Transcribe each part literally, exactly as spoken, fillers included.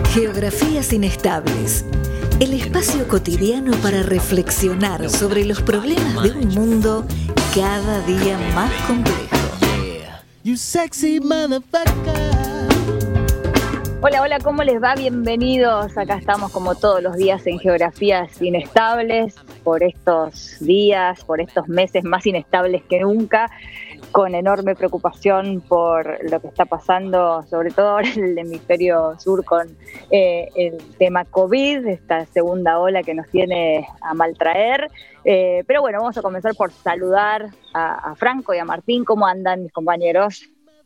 Geografías Inestables, el espacio cotidiano para reflexionar sobre los problemas de un mundo cada día más complejo. You sexy motherfucker. Hola, hola, ¿cómo les va? Bienvenidos. Acá estamos como todos los días en Geografías Inestables, por estos días, por estos meses más inestables que nunca, con enorme preocupación por lo que está pasando, sobre todo ahora en el hemisferio sur con eh, el tema COVID, esta segunda ola que nos tiene a maltraer. Eh, pero bueno, vamos a comenzar por saludar a, a Franco y a Martín. ¿Cómo andan mis compañeros?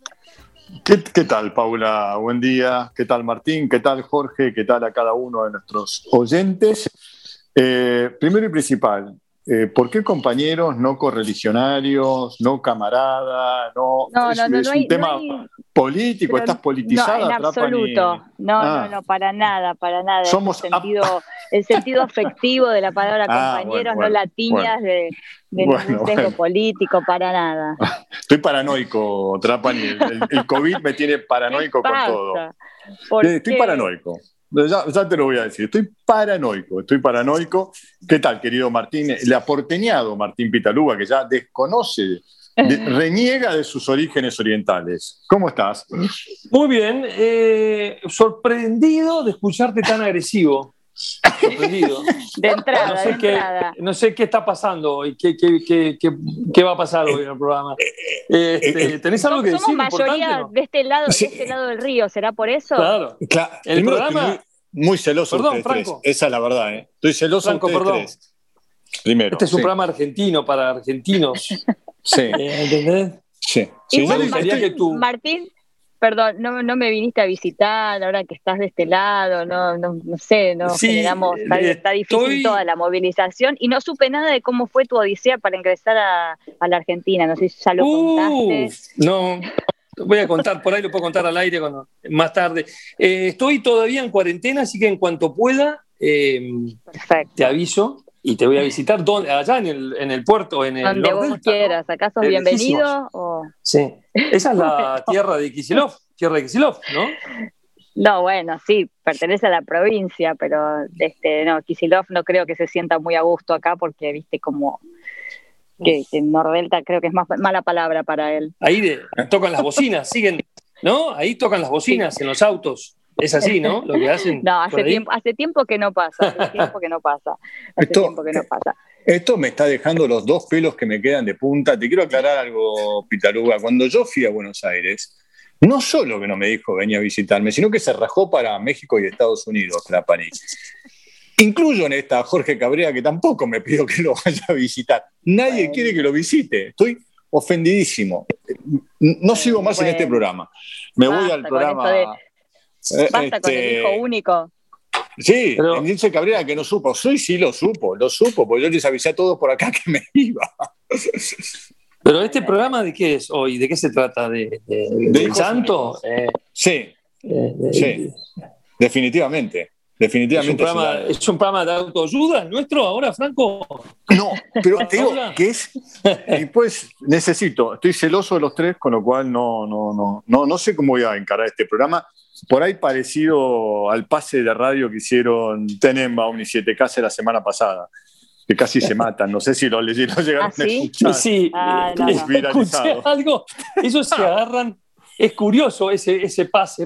¿Qué, ¿Qué tal, Paula? Buen día. ¿Qué tal, Martín? ¿Qué tal, Jorge? ¿Qué tal a cada uno de nuestros oyentes? Eh, primero y principal, eh, ¿por qué compañeros, no correligionarios, no camarada? No, no, es, no, no, es no un hay, tema no hay, político, estás politizada. No, en absoluto. Trapani. No, ah. no, no, para nada, para nada. Somos el, sentido, el sentido afectivo de la palabra ah, compañeros, bueno, bueno, no la tiñas bueno. de, de bueno, ningún sesgo bueno. político, para nada. Estoy paranoico, Trapani. El, el, el COVID me tiene paranoico con todo. Estoy qué? paranoico. Ya, ya te lo voy a decir, estoy paranoico, estoy paranoico. ¿Qué tal, querido Martín? El aporteñado Martín Pitaluga, que ya desconoce, de, reniega de sus orígenes orientales. ¿Cómo estás? Muy bien, eh, sorprendido de escucharte tan agresivo. Sorprendido. De entrada, no sé de qué, entrada. No sé qué está pasando hoy, qué, qué, qué, qué, qué va a pasar hoy en el programa. Este, ¿Tenés algo que Somos decir mayoría importante? de este lado, Sí. de este lado del río, ¿será por eso? Claro. Claro. En el programa. Muy, muy celoso Perdón, ustedes Franco. tres. Esa es la verdad, ¿eh? Estoy celoso Franco, ustedes perdón. tres. Primero. Este es un sí. programa argentino para argentinos. Sí. Eh, ¿Entendés? Sí. Y sí vos, yo Martín, que tú... Martín, perdón, no, no me viniste a visitar ahora que estás de este lado, no, no, no sé, no Sí, generamos, está, eh, está difícil estoy... toda la movilización y no supe nada de cómo fue tu odisea para ingresar a, a la Argentina, no sé si ya lo uh, contaste. No, voy a contar, por ahí lo puedo contar al aire cuando, más tarde. Eh, estoy todavía en cuarentena, así que en cuanto pueda, eh, te aviso y te voy a visitar donde, allá en el, en el puerto, en el donde Nord vos Delta, quieras, ¿no? ¿Acá sos Eh, bienvenido? O... Sí, esa es la tierra de Kicillof, tierra de Kicillof, ¿no? No, bueno, sí, pertenece a la provincia, pero este, no, Kicillof no creo que se sienta muy a gusto acá porque, viste, como que, que Nordelta creo que es más mala palabra para él. Ahí de, tocan las bocinas, siguen, ¿no? Ahí tocan las bocinas sí. En los autos. Es así, ¿no? Lo que hacen. No, hace tiempo, hace tiempo que no pasa, hace tiempo que no pasa, hace esto, tiempo que no pasa. Esto me está dejando los dos pelos que me quedan de punta. Te quiero aclarar algo, Pitaluga. Cuando yo fui a Buenos Aires, no solo que no me dijo venía a visitarme, sino que se rajó para México y Estados Unidos, Trapani. Incluyo en esta a Jorge Cabrera, que tampoco me pidió que lo vaya a visitar. Nadie bueno. quiere que lo visite. Estoy ofendidísimo. No sigo más bueno. en este programa. Me Basta voy al programa... De... Basta este... con el hijo único. Sí, pero, dice Cabrera que no supo. Sí, sí lo supo, lo supo, porque yo les avisé a todos por acá que me iba. Pero este programa, ¿de qué es hoy? ¿De qué se trata? ¿De, de, de, de santo? Eh, sí, eh, de, sí, definitivamente. Definitivamente. ¿Es un, programa, ¿Es un programa de autoayuda nuestro ahora, Franco? No, pero te digo que es. Y pues necesito, estoy celoso de los tres, con lo cual no, no, no, no, no sé cómo voy a encarar este programa. Por ahí parecido al pase de radio que hicieron Tenenbaum y siete K la semana pasada, que casi se matan. No sé si lo, lo llegaron ¿Ah, sí? a escuchar. Sí, ah, no, no. Escuché algo. Ellos se agarran. Es curioso ese, ese pase,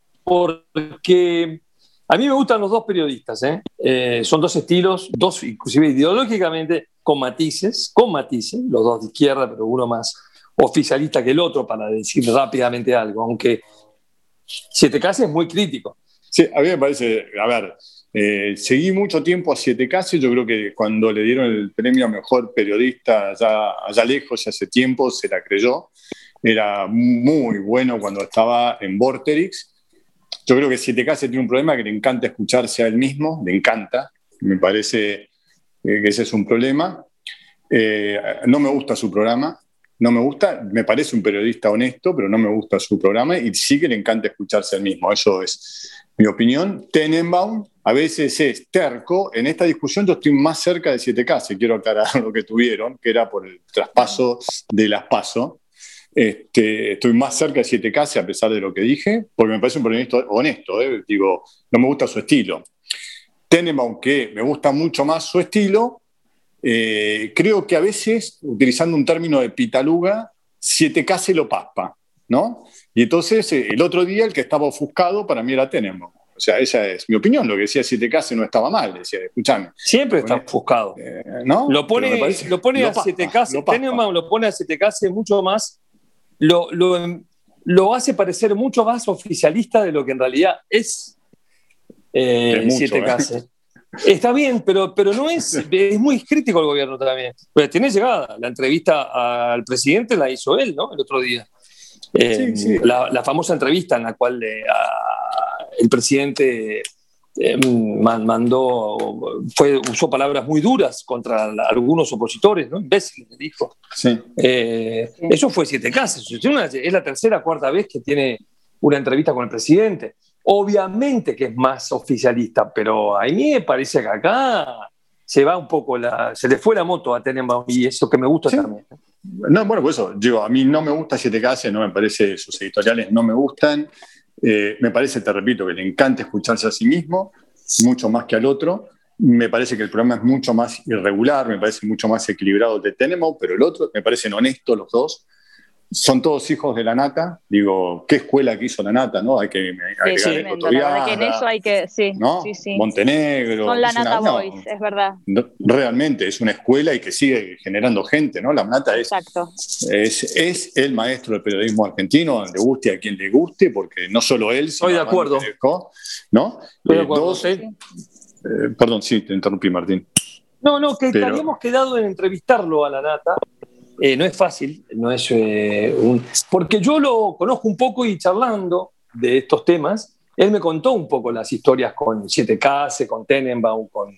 porque a mí me gustan los dos periodistas. ¿eh? Eh, son dos estilos, dos inclusive ideológicamente con matices, con matices, los dos de izquierda, pero uno más oficialista que el otro, para decir rápidamente algo, aunque siete K es muy crítico. Sí, a mí me parece, a ver, eh, seguí mucho tiempo a siete K, yo creo que cuando le dieron el premio a Mejor Periodista allá, allá lejos, hace tiempo, se la creyó. Era muy bueno cuando estaba en Vorterix. Yo creo que siete K tiene un problema que le encanta escucharse a él mismo, le encanta, me parece que ese es un problema. Eh, no me gusta su programa. No me gusta, me parece un periodista honesto, pero no me gusta su programa y sí que le encanta escucharse al mismo. Eso es mi opinión. Tenenbaum a veces es terco. En esta discusión yo estoy más cerca de siete K, si quiero aclarar lo que tuvieron, que era por el traspaso de las PASO. Este, estoy más cerca de siete K a pesar de lo que dije, porque me parece un periodista honesto, ¿eh? Digo, no me gusta su estilo. Tenenbaum, que me gusta mucho más su estilo, eh, creo que a veces, utilizando un término de pitaluga, siete K se lo paspa, ¿no? Y entonces, eh, el otro día el que estaba ofuscado para mí era Tenenbaum. O sea, esa es mi opinión. Lo que decía siete K no estaba mal, decía, escúchame. Siempre está ofuscado. Eh, ¿no? Lo pone, parece, lo pone lo a paspa, siete K, lo paspa. Tenenbaum lo pone a siete K mucho más, lo, lo, lo hace parecer mucho más oficialista de lo que en realidad es, eh, es mucho, siete K. ¿eh? Está bien, pero, pero no es, es muy crítico el gobierno también. Pues tiene llegada. La entrevista al presidente la hizo él, ¿no? El otro día. Eh, Sí, sí. La, la famosa entrevista en la cual eh, a, el presidente eh, mandó, fue, usó palabras muy duras contra la, algunos opositores, ¿no? Imbéciles, dijo. Sí. Eh, Sí. Eso fue siete K. Es, una, es la tercera o cuarta vez que tiene una entrevista con el presidente. Obviamente que es más oficialista, pero a mí me parece que acá se va un poco la, se le fue la moto a Tenenbaum y eso que me gusta Sí. también. No, bueno, por eso, digo, a mí no me gusta siete K, no me parece, sus editoriales no me gustan. Eh, me parece, te repito, que le encanta escucharse a sí mismo, mucho más que al otro. Me parece que el programa es mucho más irregular, me parece mucho más equilibrado de Tenenbaum, pero el otro, me parecen honestos los dos. Son todos hijos de la nata. Digo, ¿qué escuela que hizo la nata? ¿No? Hay que agregar Sí, el tremendo. La verdad que en eso hay que, sí, ¿no? sí, sí. Montenegro. Son la es una- Nata no, Boys, es verdad. realmente es una escuela y que sigue generando gente, ¿no? La nata es, Exacto. es, es el maestro del periodismo argentino, le guste a quien le guste, porque no solo él, sino Estoy de además acuerdo. lo que dejó, ¿no? Estoy de Eh, acuerdo. dos, Sí. eh, perdón, sí, te interrumpí, Martín. No, no, que Pero- habíamos quedado en entrevistarlo a la nata. Eh, no es fácil, no es eh, un... porque yo lo conozco un poco y charlando de estos temas, él me contó un poco las historias con siete K, con Tenenbaum, con...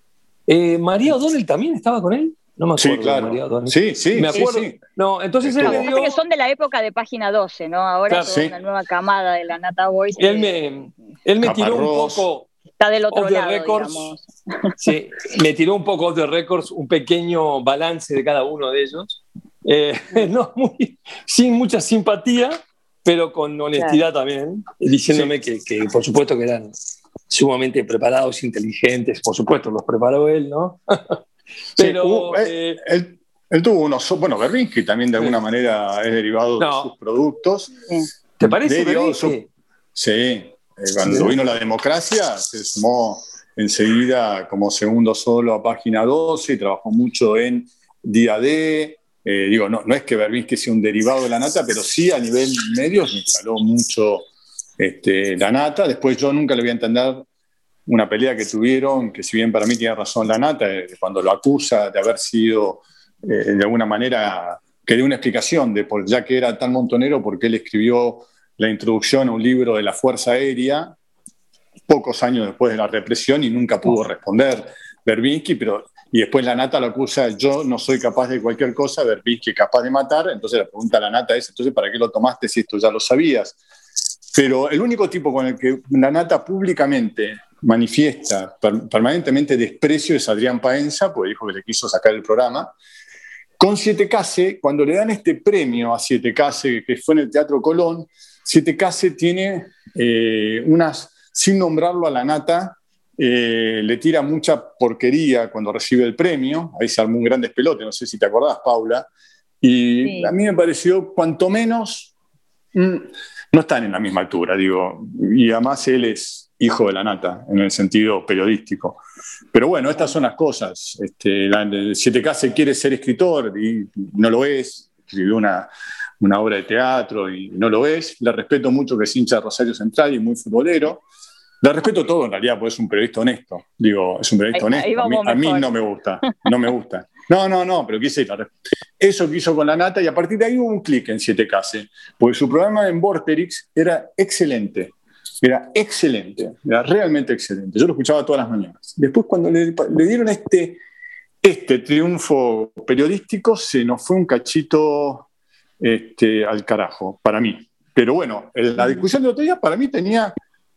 Eh, ¿María O'Donnell también estaba con él? No me acuerdo. Sí, claro. de María O'Donnell. Sí, sí, me sí, acuerdo. sí. No, entonces Estuvo. él me Pasa dio... que son de la época de Página doce, ¿no? Ahora Claro, es toda sí. una nueva camada de la Nata Boys. Él que me, él me tiró un Caparrós. poco... está del otro Off the lado, records. digamos. Sí, me tiró un poco off the records, un pequeño balance de cada uno de ellos. Eh, no, muy, sin mucha simpatía, pero con honestidad también, diciéndome que, que, por supuesto, que eran sumamente preparados, inteligentes, por supuesto, los preparó él, ¿no? Pero. Sí, hubo- él, eh, él- él tuvo unos. Bueno, Berbinsky también de alguna Sí. manera es derivado No. de sus productos. Sí. ¿Te parece, De derivado de Berbinsky? su- Sí, eh, cuando Sí. vino la democracia se sumó enseguida como segundo solo a Página doce y trabajó mucho en Día D. Eh, digo, no, no es que Berbinsky sea un derivado de la nata, pero sí a nivel medios me instaló mucho este, la nata. Después yo nunca le voy a entender una pelea que tuvieron, que si bien para mí tiene razón la nata, eh, cuando lo acusa de haber sido eh, de alguna manera, que dé una explicación de por ya que era tan montonero, porque él escribió la introducción a un libro de la Fuerza Aérea pocos años después de la represión y nunca pudo responder Berbinsky, pero y después la nata lo acusa, yo no soy capaz de cualquier cosa, Berbinsky es capaz de matar, entonces la pregunta a la nata es, entonces ¿para qué lo tomaste si esto ya lo sabías? Pero el único tipo con el que la nata públicamente manifiesta per- permanentemente desprecio es Adrián Paenza, porque dijo que le quiso sacar el programa. Con siete K, cuando le dan este premio a siete K, que fue en el Teatro Colón, siete K tiene eh, unas, sin nombrarlo a la nata, eh, le tira mucha porquería cuando recibe el premio, ahí se armó un gran despelote, no sé si te acordás, Paula, y Sí. a mí me pareció cuanto menos, mm, no están en la misma altura, digo, y además él es hijo de la nata, en el sentido periodístico. Pero bueno, estas son las cosas. Este, la, el siete K se quiere ser escritor y no lo es, escribió una, una obra de teatro y no lo es. Le respeto mucho que es hincha de Rosario Central y muy futbolero. Le respeto todo en realidad, porque es un periodista honesto. Digo, es un periodista Ahí- honesto. ahí A mí, vamos a mí mejor. no me gusta, no me gusta. No, no, no, pero quise la- eso que hizo con la nata y a partir de ahí hubo un clic en siete K, porque su programa en Vorterix era excelente. Era excelente, era realmente excelente. Yo lo escuchaba todas las mañanas. Después, cuando le, le dieron este, este triunfo periodístico, se nos fue un cachito este, al carajo, para mí. Pero bueno, en la discusión del otro día, para mí tenía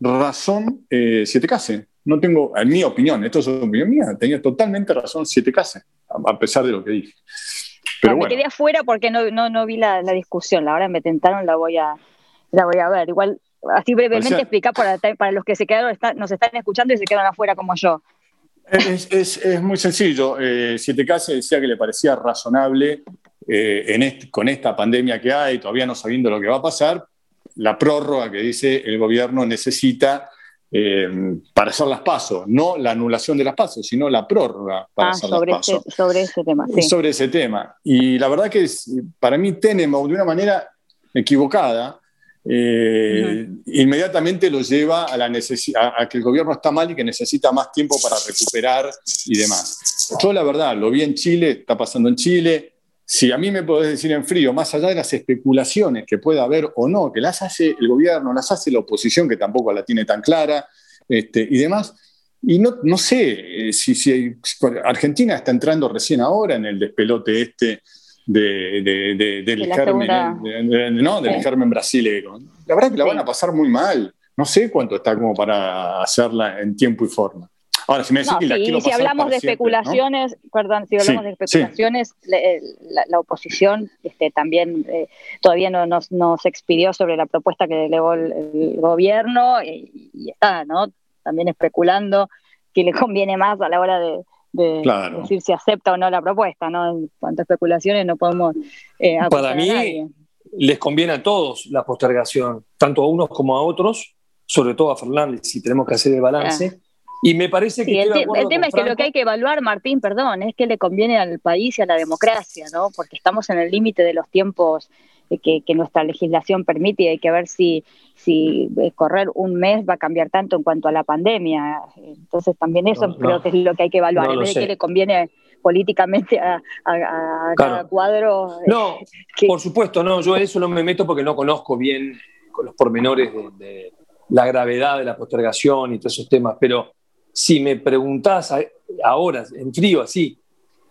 razón eh, siete K. No tengo, en mi opinión, esto es una opinión mía, tenía totalmente razón siete K, a pesar de lo que dije. Pero me bueno. quedé afuera porque no, no, no vi la, la discusión. La hora me tentaron, la voy a, la voy a ver. Igual, así brevemente O sea, explicar para, para los que se quedaron, está, nos están escuchando y se quedaron afuera como yo. Es, es, es muy sencillo. Eh, siete K se decía que le parecía razonable eh, en este, con esta pandemia que hay, todavía no sabiendo lo que va a pasar, la prórroga que dice el gobierno necesita eh, para hacer las PASO, no la anulación de las PASO, sino la prórroga para ah, hacer sobre las PASO. Ese, sobre ese tema, sí. Sobre ese tema. Y la verdad que es, para mí Tenenbaum, de una manera equivocada, Eh, uh-huh. inmediatamente lo lleva a, la necesi- a, a que el gobierno está mal y que necesita más tiempo para recuperar y demás. Yo la verdad, lo vi en Chile, está pasando en Chile. Si a mí me podés decir en frío, más allá de las especulaciones que pueda haber o no, que las hace el gobierno, las hace la oposición, que tampoco la tiene tan clara, este, y demás, y no, no sé si, si Argentina está entrando recién ahora en el despelote este De, de, de, del, de germen, segunda... de, de, no, del sí. germen brasilero. La verdad es que la sí. van a pasar muy mal. No sé cuánto está como para hacerla en tiempo y forma. Ahora, si me decís no, que la sí, quiero y si pasar hablamos de siempre, especulaciones, ¿no? Perdón, si hablamos sí, de especulaciones, sí. la, la, la oposición este, también eh, todavía no nos no, no se expidió sobre la propuesta que elevó el, el gobierno y, y está, ¿no? También especulando que le conviene más a la hora de de claro. decir si acepta o no la propuesta, ¿no? En cuanto a especulaciones no podemos eh, acusar Para mí, a nadie. Les conviene a todos la postergación, tanto a unos como a otros, sobre todo a Fernández, si tenemos que hacer el balance. Ah. Y me parece que sí, estoy el, de acuerdo el tema con es Franco. Que lo que hay que evaluar, Martín, perdón, es que le conviene al país y a la democracia, ¿no? Porque estamos en el límite de los tiempos que, que nuestra legislación permite y hay que ver si, si correr un mes va a cambiar tanto en cuanto a la pandemia. Entonces también eso no, creo no, que es lo que hay que evaluar, no en vez de sé. que le conviene políticamente a, a, a claro. cada cuadro. No, que... por supuesto, no, yo en eso no me meto porque no conozco bien con los pormenores de, de la gravedad de la postergación y todos esos temas, pero si me preguntás ahora, en frío, así,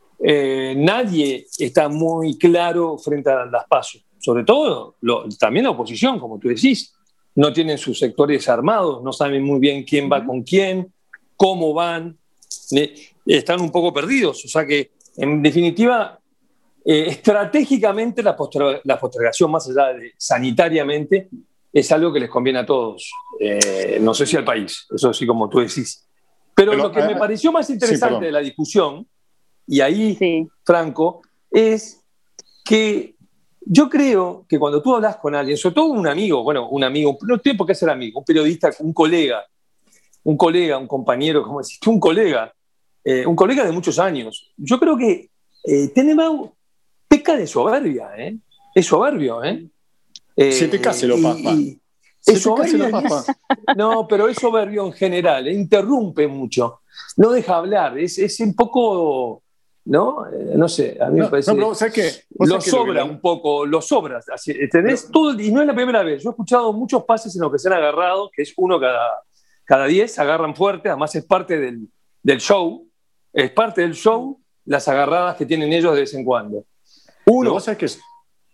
eh, nadie está muy claro frente a las PASO. Sobre todo, lo, también la oposición, como tú decís, no tienen sus sectores armados, no saben muy bien quién va con quién, cómo van, eh, están un poco perdidos. O sea que, en definitiva, eh, estratégicamente la, poster- la postergación, más allá de sanitariamente, es algo que les conviene a todos. Eh, no sé si al país, eso sí, como tú decís. Pero, Pero lo que eh, me pareció más interesante sí, de la discusión, y ahí, sí. Franco, es que yo creo que cuando tú hablas con alguien, sobre todo un amigo, bueno, un amigo, no tiene por qué ser amigo, un periodista, un colega, un colega, un compañero, como decís, un colega, eh, un colega de muchos años, yo creo que eh, Tenenbaum peca de soberbia, ¿eh? Es soberbio, ¿eh? eh siete K se lo papa. Es soberbio, no, pero es soberbio en general, eh, interrumpe mucho, no deja hablar, es, es un poco... ¿no? Eh, no sé, a mí no, me parece... No, pero, ¿sabes qué? Lo sobra un poco, lo sobra. Así, ¿tenés? No. Todo, y no es la primera vez. Yo he escuchado muchos pases en los que se han agarrado, que es uno cada, cada diez, agarran fuerte, además es parte del, del show, es parte del show las agarradas que tienen ellos de vez en cuando. Uno... ¿Vos sabés qué?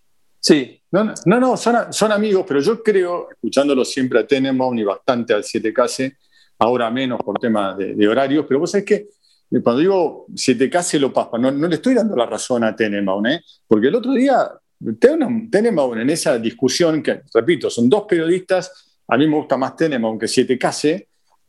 Sí. No, no, no son, son amigos, pero yo creo, escuchándolo siempre a Tenenbaum y bastante al siete K, ahora menos por temas de, de horarios, pero vos sabés que cuando digo siete K se lo papa, no, no le estoy dando la razón a Tenenbaum, ¿eh? Porque el otro día, Tenenbaum en esa discusión, que repito, son dos periodistas, a mí me gusta más Tenenbaum que siete K, eh,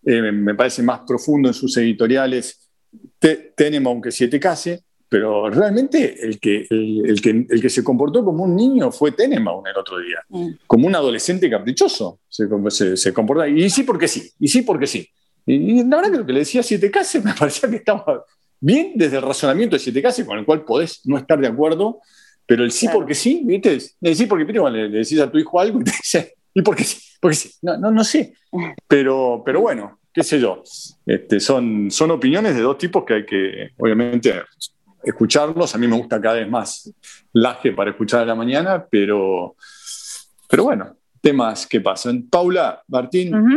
me parece más profundo en sus editoriales Tenenbaum que siete K, pero realmente el que, el, el, que, el que se comportó como un niño fue Tenenbaum el otro día, mm. como un adolescente caprichoso, se, se, se comporta, y sí porque sí, y sí porque sí. Y la verdad que lo que le decía siete K me parecía que estaba bien desde el razonamiento de siete K, con el cual podés no estar de acuerdo, pero el sí claro. porque sí, ¿viste? El sí porque bueno, le, le decís a tu hijo algo y te dice, ¿y por qué sí? Porque sí. No, no, no sé. Pero, pero bueno, qué sé yo. Este, son, son opiniones de dos tipos que hay que, obviamente, escucharlos. A mí me gusta cada vez más Laje para escuchar a la mañana, pero, pero bueno, temas que pasan. Paula, Martín, uh-huh.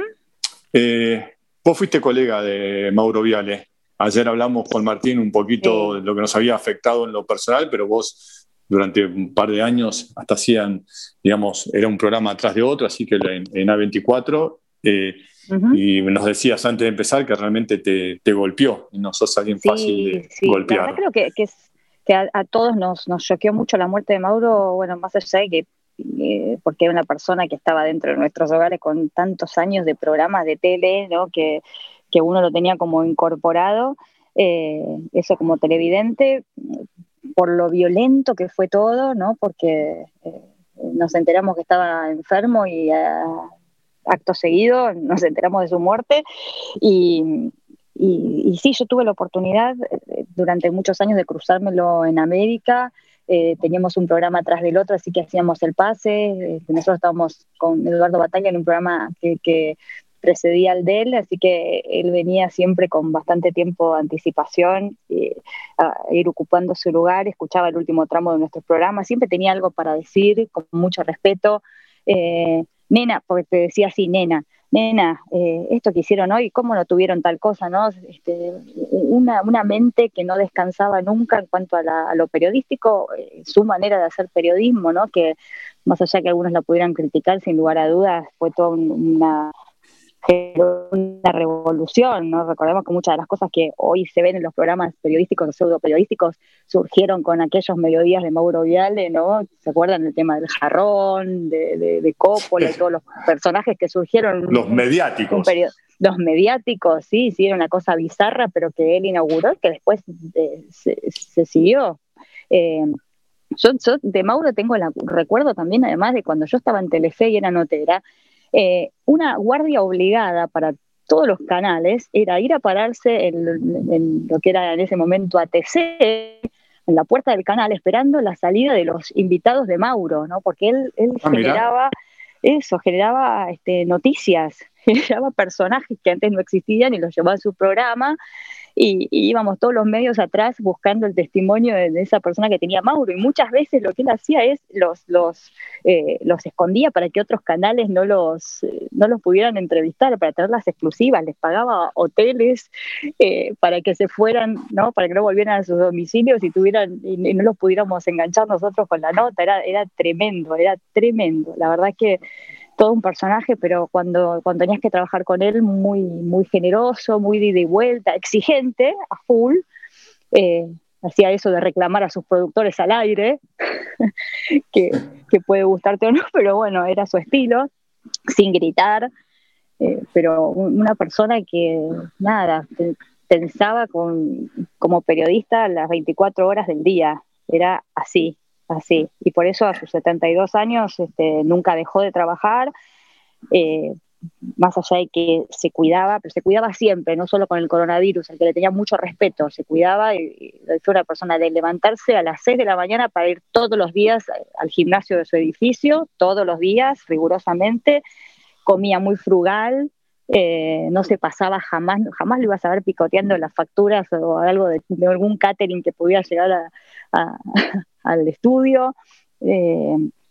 eh, vos fuiste colega de Mauro Viale. Ayer hablamos con Martín un poquito sí. de lo que nos había afectado en lo personal, pero vos durante un par de años hasta hacían, digamos, era un programa atrás de otro, así que en, en A veinticuatro, eh, uh-huh. y nos decías antes de empezar que realmente te, te golpeó y no sos alguien sí, fácil de sí. golpear. La verdad creo que, que, es, que a, a todos nos, nos choqueó mucho la muerte de Mauro, bueno, más allá de que, eh, porque era una persona que estaba dentro de nuestros hogares con tantos años de programas de tele, ¿no? que, que uno lo tenía como incorporado, eh, eso como televidente, por lo violento que fue todo, ¿no? Porque eh, nos enteramos que estaba enfermo y uh, acto seguido nos enteramos de su muerte, y... Y, y sí, yo tuve la oportunidad eh, durante muchos años de cruzármelo en América. Eh, teníamos un programa atrás del otro, así que hacíamos el pase. Eh, nosotros estábamos con Eduardo Batalla en un programa que, que precedía al de él, así que él venía siempre con bastante tiempo de anticipación, eh, a ir ocupando su lugar, escuchaba el último tramo de nuestros programas, siempre tenía algo para decir, con mucho respeto. Eh, nena, porque te decía así, nena, nena, eh, esto que hicieron hoy, ¿cómo no tuvieron tal cosa? ¿No? Este, una, una mente que no descansaba nunca en cuanto a, la, a lo periodístico, eh, su manera de hacer periodismo, ¿no? Que más allá que algunos la pudieran criticar, sin lugar a dudas, fue toda una, una revolución, ¿no? Recordemos que muchas de las cosas que hoy se ven en los programas periodísticos o pseudo periodísticos surgieron con aquellos mediodías de Mauro Viale, ¿no? ¿Se acuerdan del tema del jarrón, de, de, de Coppola y todos los personajes que surgieron? Los mediáticos. Los mediáticos, sí, sí, era una cosa bizarra, pero que él inauguró, que después eh, se, se siguió. Eh, yo, yo de Mauro tengo el recuerdo también, además de cuando yo estaba en Telefe y era notera, Eh, una guardia obligada para todos los canales era ir a pararse en, en lo que era en ese momento A T C, en la puerta del canal, esperando la salida de los invitados de Mauro, ¿no? Porque él, él ah, generaba mira. eso, generaba este, noticias, generaba personajes que antes no existían y los llevaba a su programa. Y, y íbamos todos los medios atrás buscando el testimonio de, de esa persona que tenía Mauro, y muchas veces lo que él hacía es los, los, eh, los escondía para que otros canales no los, eh, no los pudieran entrevistar, para tener las exclusivas, les pagaba hoteles eh, para que se fueran, ¿no? Para que no volvieran a sus domicilios y, tuvieran, y, y no los pudiéramos enganchar nosotros con la nota. Era, era tremendo, era tremendo, la verdad es que todo un personaje, pero cuando, cuando tenías que trabajar con él, muy, muy generoso, muy de ida y vuelta, exigente, a full, eh, hacía eso de reclamar a sus productores al aire, que, que puede gustarte o no, pero bueno, era su estilo, sin gritar, eh, pero una persona que, nada, pensaba con, como periodista las veinticuatro horas del día, era así. Así, y por eso a sus setenta y dos años este, nunca dejó de trabajar, eh, más allá de que se cuidaba, pero se cuidaba siempre, no solo con el coronavirus, al que le tenía mucho respeto, se cuidaba, y, y fue una persona de levantarse a las seis de la mañana para ir todos los días al gimnasio de su edificio, todos los días, rigurosamente, comía muy frugal, eh, no se pasaba jamás, jamás lo ibas a ver picoteando las facturas o algo de, de algún catering que pudiera llegar a, a al estudio, eh,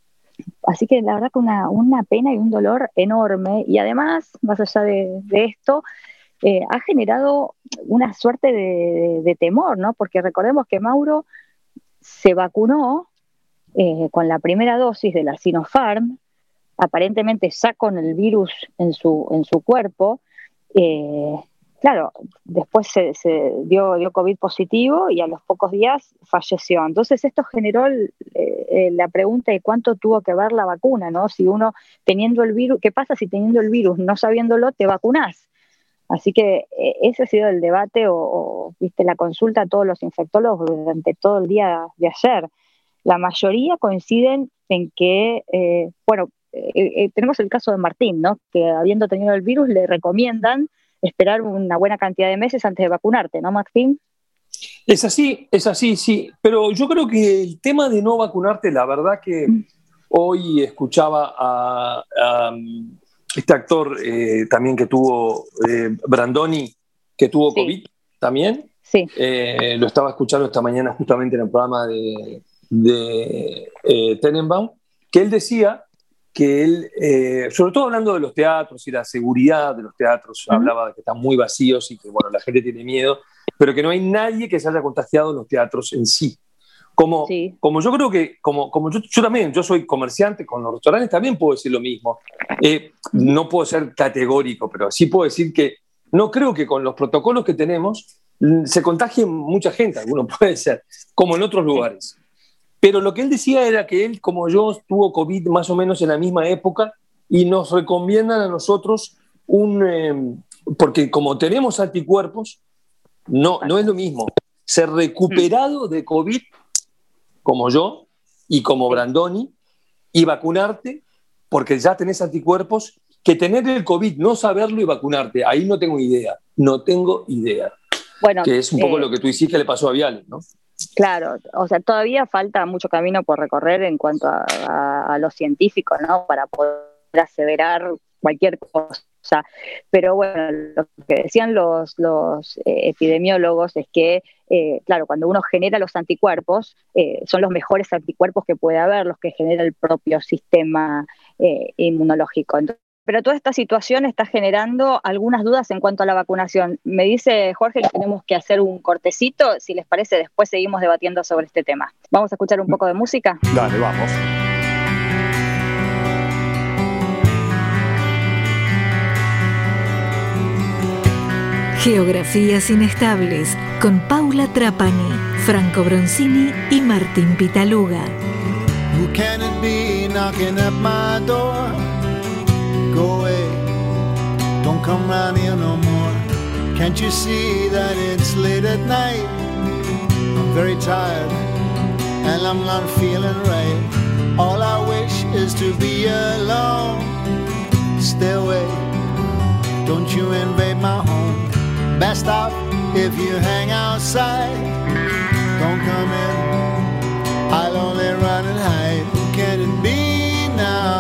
así que la verdad que una, una pena y un dolor enorme, y además, más allá de, de esto, eh, ha generado una suerte de, de, de temor, ¿no? Porque recordemos que Mauro se vacunó eh, con la primera dosis de la Sinopharm, aparentemente ya con el virus en su, en su cuerpo, eh, claro, después se, se dio, dio COVID positivo y a los pocos días falleció. Entonces esto generó el, eh, la pregunta de cuánto tuvo que ver la vacuna, ¿no? Si uno teniendo el virus, ¿qué pasa si teniendo el virus, no sabiéndolo, te vacunás? Así que eh, ese ha sido el debate o, o viste la consulta a todos los infectólogos durante todo el día de ayer. La mayoría coinciden en que, eh, bueno, eh, eh, tenemos el caso de Martín, ¿no? Que habiendo tenido el virus le recomiendan esperar una buena cantidad de meses antes de vacunarte, ¿no, Martín? Es así, es así, sí. Pero yo creo que el tema de no vacunarte, la verdad que mm. hoy escuchaba a, a este actor eh, también que tuvo, eh, Brandoni, que tuvo sí. COVID también. Sí. Eh, lo estaba escuchando esta mañana justamente en el programa de, de eh, Tenenbaum, que él decía que él, eh, sobre todo hablando de los teatros y la seguridad de los teatros, uh-huh. hablaba de que están muy vacíos y que bueno, la gente tiene miedo, pero que no hay nadie que se haya contagiado en los teatros en sí. Como, sí. como yo creo que, como, como yo, yo también, yo soy comerciante, con los restaurantes también puedo decir lo mismo. Eh, no puedo ser categórico, pero sí puedo decir que no creo que con los protocolos que tenemos se contagia mucha gente, alguno puede ser, como en otros lugares. Pero lo que él decía era que él, como yo, tuvo COVID más o menos en la misma época y nos recomiendan a nosotros un... Eh, porque como tenemos anticuerpos, no, no es lo mismo ser recuperado de COVID, como yo y como Brandoni, y vacunarte, porque ya tenés anticuerpos, que tener el COVID, no saberlo y vacunarte. Ahí no tengo idea, no tengo idea. Bueno, que es un poco eh, lo que tú hiciste que le pasó a Viales, ¿no? Claro, o sea, todavía falta mucho camino por recorrer en cuanto a, a, a lo científico, ¿no? Para poder aseverar cualquier cosa. Pero bueno, lo que decían los, los eh, epidemiólogos es que, eh, claro, cuando uno genera los anticuerpos, eh, son los mejores anticuerpos que puede haber, los que genera el propio sistema eh, inmunológico. Entonces, pero toda esta situación está generando algunas dudas en cuanto a la vacunación. Me dice Jorge que tenemos que hacer un cortecito. Si les parece, después seguimos debatiendo sobre este tema. ¿Vamos a escuchar un poco de música? Dale, vamos. Geografías Inestables con Paula Trapani, Franco Bronzini y Martín Pitaluga. Who can it be knocking at my door? Go away, don't come round here no more. Can't you see that it's late at night? I'm very tired and I'm not feeling right. All I wish is to be alone. Stay away, don't you invade my home. Best off if you hang outside. Don't come in, I'll only run and hide. Who can it be now?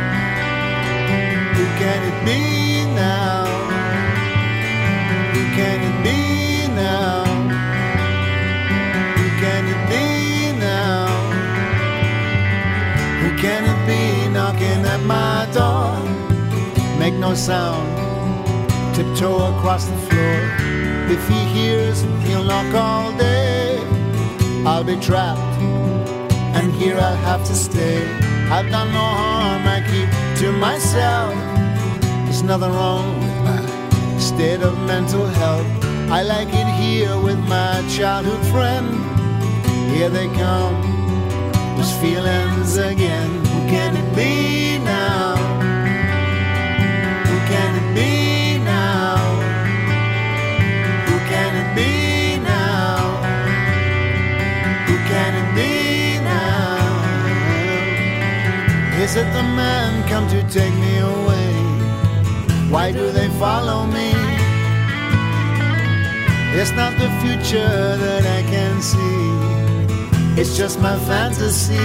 Who can it be now? Who can it be now? Who can it be now? Who can it be knocking at my door? Make no sound, tiptoe across the floor. If he hears, he'll knock all day. I'll be trapped, and here I'll have to stay. I've done no harm, I keep to myself. There's nothing wrong with my state of mental health. I like it here with my childhood friend. Here they come, those feelings again. Who can it be now? Who can it be now? Who can it be now? Who can it be now? Is it the man come to take me away? Why do they follow me? It's not the future that I can see. It's just my fantasy.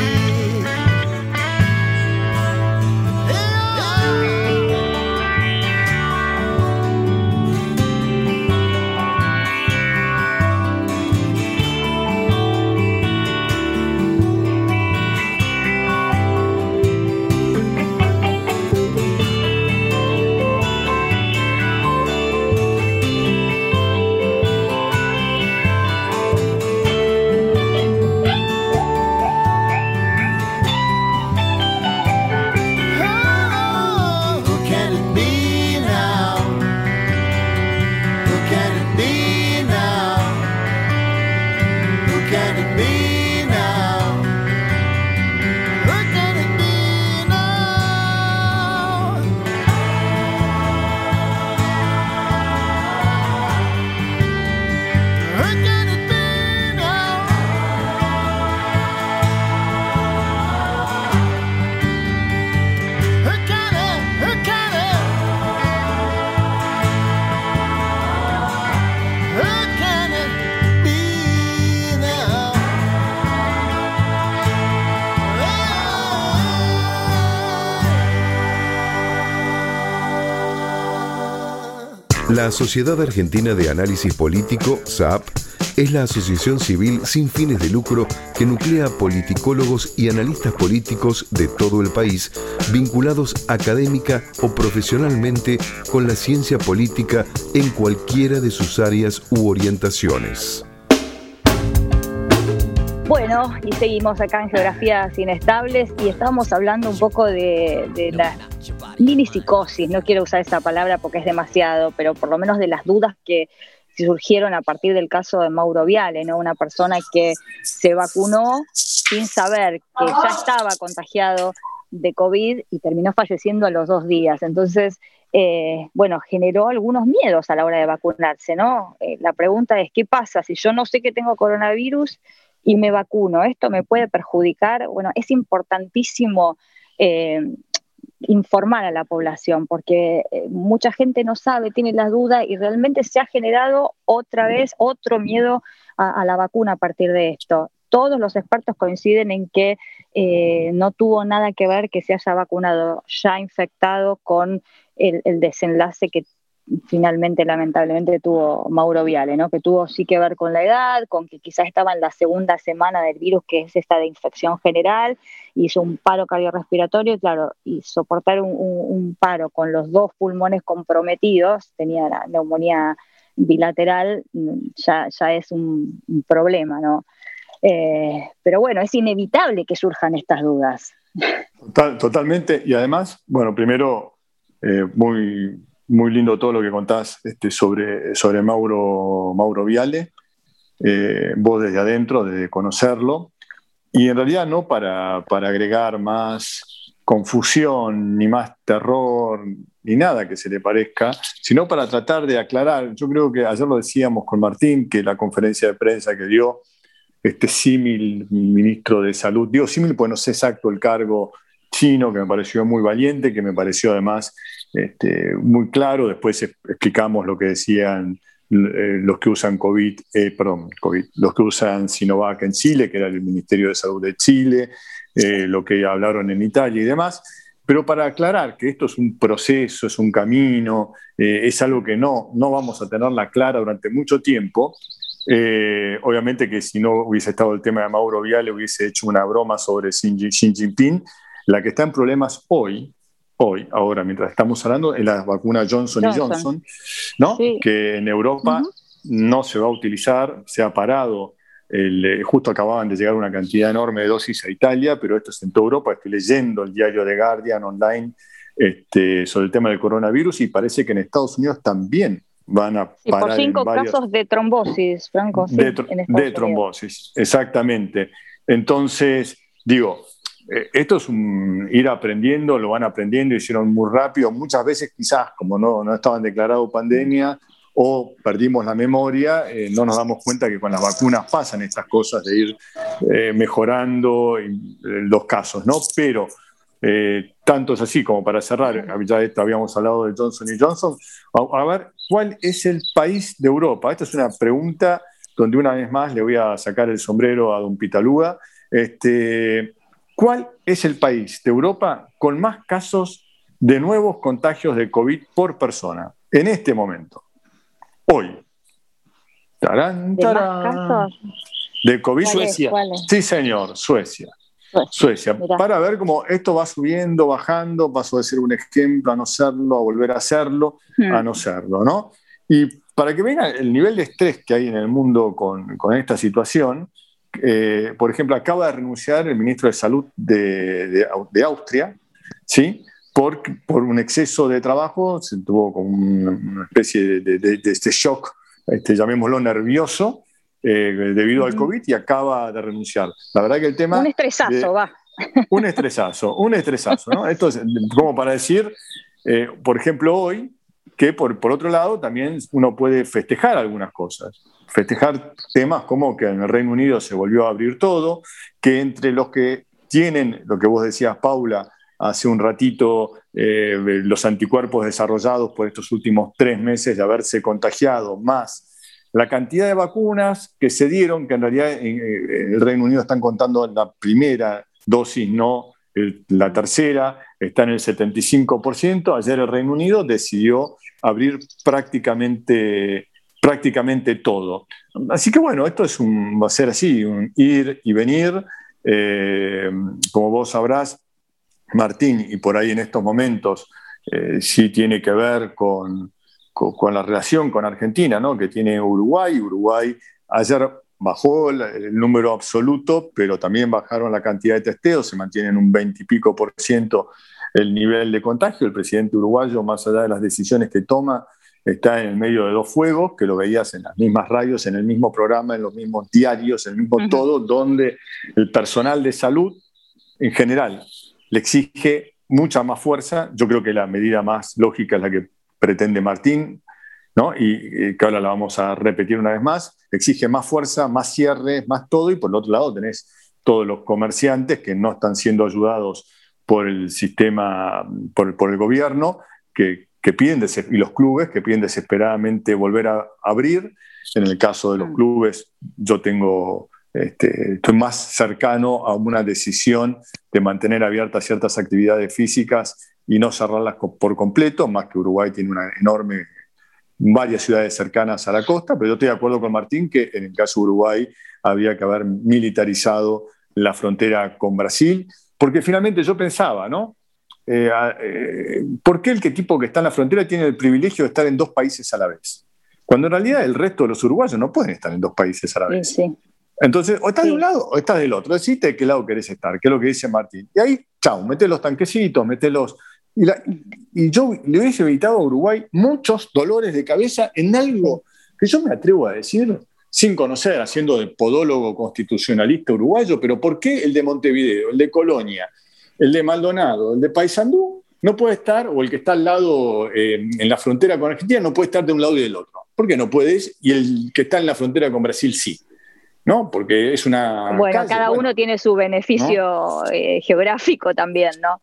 La Sociedad Argentina de Análisis Político, S A P, es la asociación civil sin fines de lucro que nuclea politicólogos y analistas políticos de todo el país, vinculados académica o profesionalmente con la ciencia política en cualquiera de sus áreas u orientaciones. Bueno, y seguimos acá en Geografías Inestables y estábamos hablando un poco de, de la mini psicosis, no quiero usar esa palabra porque es demasiado, pero por lo menos de las dudas que surgieron a partir del caso de Mauro Viale, ¿no? Una persona que se vacunó sin saber que ya estaba contagiado de COVID y terminó falleciendo a los dos días. Entonces, eh, bueno, generó algunos miedos a la hora de vacunarse, ¿no? Eh, la pregunta es, ¿qué pasa si yo no sé que tengo coronavirus y me vacuno? ¿Esto me puede perjudicar? Bueno, es importantísimo eh, informar a la población, porque eh, mucha gente no sabe, tiene las dudas y realmente se ha generado otra vez otro miedo a, a la vacuna a partir de esto. Todos los expertos coinciden en que eh, no tuvo nada que ver que se haya vacunado ya infectado con el, el desenlace que finalmente, lamentablemente, tuvo Mauro Viale, ¿no? Que tuvo sí que ver con la edad, con que quizás estaba en la segunda semana del virus, que es esta de infección general, hizo un paro cardiorrespiratorio, y claro, y soportar un, un, un paro con los dos pulmones comprometidos, tenía la neumonía bilateral, ya, ya es un, un problema, ¿no? Eh, pero bueno, es inevitable que surjan estas dudas. Total, totalmente, y además, bueno, primero, eh, muy, muy lindo todo lo que contás este, sobre, sobre Mauro, Mauro Viale, eh, vos desde adentro, desde conocerlo, y en realidad no para, para agregar más confusión, ni más terror, ni nada que se le parezca, sino para tratar de aclarar. Yo creo que ayer lo decíamos con Martín, que la conferencia de prensa que dio este símil ministro de Salud, digo símil porque no sé exacto el cargo chino, que me pareció muy valiente, que me pareció además este, muy claro. Después explicamos lo que decían eh, los que usan COVID, eh, perdón, COVID, los que usan Sinovac en Chile, que era el Ministerio de Salud de Chile, eh, lo que hablaron en Italia y demás. Pero para aclarar que esto es un proceso, es un camino, eh, es algo que no, no vamos a tenerla clara durante mucho tiempo. Eh, obviamente que si no hubiese estado el tema de Mauro Viale, hubiese hecho una broma sobre Xi Jinping. La que está en problemas hoy, hoy, ahora, mientras estamos hablando, es la vacuna Johnson, Johnson. y Johnson, ¿no? Sí. Que en Europa uh-huh. no se va a utilizar, se ha parado. El, justo acababan de llegar una cantidad enorme de dosis a Italia, pero esto es en toda Europa. Estoy leyendo el diario The Guardian online este, sobre el tema del coronavirus y parece que en Estados Unidos también van a sí, parar por cinco en varios... casos de trombosis, Franco. Sí, de, tr- de trombosis, exactamente. Entonces, digo, eh, esto es un ir aprendiendo, lo van aprendiendo, hicieron muy rápido. Muchas veces quizás, como no, no estaban declarado pandemia o perdimos la memoria, eh, no nos damos cuenta que con las vacunas pasan estas cosas de ir eh, mejorando en, en los casos, ¿no? Pero... Eh, tanto es así como para cerrar, ya esto habíamos hablado de Johnson y Johnson. A, a ver, ¿cuál es el país de Europa? Esta es una pregunta donde una vez más le voy a sacar el sombrero a don Pitaluga. Este, ¿Cuál es el país de Europa con más casos de nuevos contagios de COVID por persona en este momento? Hoy. Tarán, tarán. ¿De más casos? De COVID. ¿Cuál es? Suecia. ¿Cuál es? Sí, señor, Suecia. Suecia, Mirá. Para ver cómo esto va subiendo, bajando, pasó de ser un ejemplo a no serlo, a volver a serlo, hmm. a no serlo, ¿no? Y para que vean el nivel de estrés que hay en el mundo con, con esta situación, eh, por ejemplo, acaba de renunciar el ministro de Salud de, de, de Austria, ¿sí? Por, por un exceso de trabajo, se tuvo como una especie de, de, de, de este shock, este, llamémoslo nervioso, Eh, debido uh-huh. al COVID y acaba de renunciar. La verdad que el tema... Un estresazo, de, va. Un estresazo, un estresazo, ¿no? Esto es como para decir, eh, por ejemplo, hoy, que por, por otro lado también uno puede festejar algunas cosas. Festejar temas como que en el Reino Unido se volvió a abrir todo, que entre los que tienen, lo que vos decías, Paula, hace un ratito, eh, los anticuerpos desarrollados por estos últimos tres meses de haberse contagiado, más la cantidad de vacunas que se dieron, que en realidad en el Reino Unido están contando la primera dosis, no la tercera, está en el setenta y cinco por ciento. Ayer el Reino Unido decidió abrir prácticamente, prácticamente todo. Así que bueno, esto es un, va a ser así, un ir y venir. Eh, como vos sabrás, Martín, y por ahí en estos momentos eh, sí tiene que ver con... con la relación con Argentina, ¿no? Que tiene Uruguay. Uruguay ayer bajó el, el número absoluto, pero también bajaron la cantidad de testeos, se mantiene en un veinte y pico por ciento el nivel de contagio. El presidente uruguayo, más allá de las decisiones que toma, está en el medio de dos fuegos, que lo veías en las mismas radios, en el mismo programa, en los mismos diarios, en el mismo uh-huh. todo, donde el personal de salud, en general, le exige mucha más fuerza. Yo creo que la medida más lógica es la que pretende Martín, ¿no? Y, y que ahora la vamos a repetir una vez más. Exige más fuerza, más cierres, más todo, y por el otro lado tenés todos los comerciantes que no están siendo ayudados por el sistema, por, por el gobierno, que, que piden, y los clubes que piden desesperadamente volver a abrir. En el caso de los clubes, yo tengo, este, estoy más cercano a una decisión de mantener abiertas ciertas actividades físicas y no cerrarlas por completo, más que Uruguay tiene una enorme, varias ciudades cercanas a la costa, pero yo estoy de acuerdo con Martín que en el caso de Uruguay había que haber militarizado la frontera con Brasil, porque finalmente yo pensaba, ¿no? Eh, eh, ¿Por qué el que tipo que está en la frontera tiene el privilegio de estar en dos países a la vez? Cuando en realidad el resto de los uruguayos no pueden estar en dos países a la vez. Sí, sí. Entonces, o estás sí. de un lado o estás del otro. Decite de qué lado querés estar, que es lo que dice Martín. Y ahí, chau, metés los tanquecitos, metés los... Y, la, y yo le hubiese evitado a Uruguay muchos dolores de cabeza en algo que yo me atrevo a decir, sin conocer, haciendo de podólogo constitucionalista uruguayo, pero ¿por qué el de Montevideo, el de Colonia, el de Maldonado, el de Paysandú no puede estar, o el que está al lado eh, en la frontera con Argentina no puede estar de un lado y del otro? ¿Por qué no puedes? Y el que está en la frontera con Brasil sí. ¿No? Porque es una Bueno, calle, cada bueno, uno tiene su beneficio, ¿no? eh, geográfico también, ¿no?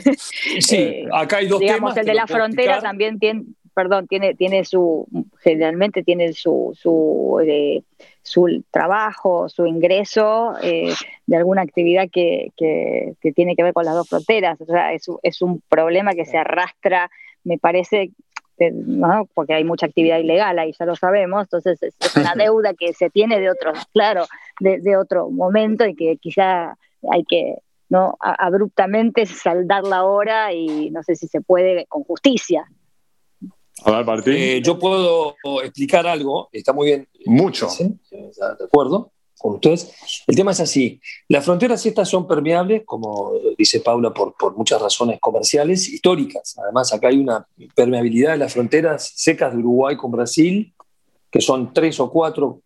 Sí, eh, acá hay dos digamos, temas. el de la frontera explicar. también tiene, perdón, tiene, tiene su, generalmente tiene su, su, eh, su trabajo, su ingreso eh, de alguna actividad que, que, que tiene que ver con las dos fronteras. O sea, es, es un problema que se arrastra, me parece, ¿no? Porque hay mucha actividad ilegal ahí, ya lo sabemos, entonces es, es una deuda que se tiene de otro, claro, de, de otro momento y que quizá hay que, ¿no? A, abruptamente saldarla ahora y no sé si se puede con justicia. A ver, Martín. Eh, yo puedo explicar algo, está muy bien. Mucho. ¿Sí? De acuerdo con ustedes. El tema es así, las fronteras estas son permeables, como dice Paula, por, por muchas razones comerciales, históricas. Además, acá hay una permeabilidad de las fronteras secas de Uruguay con Brasil, que son tres o cuatro,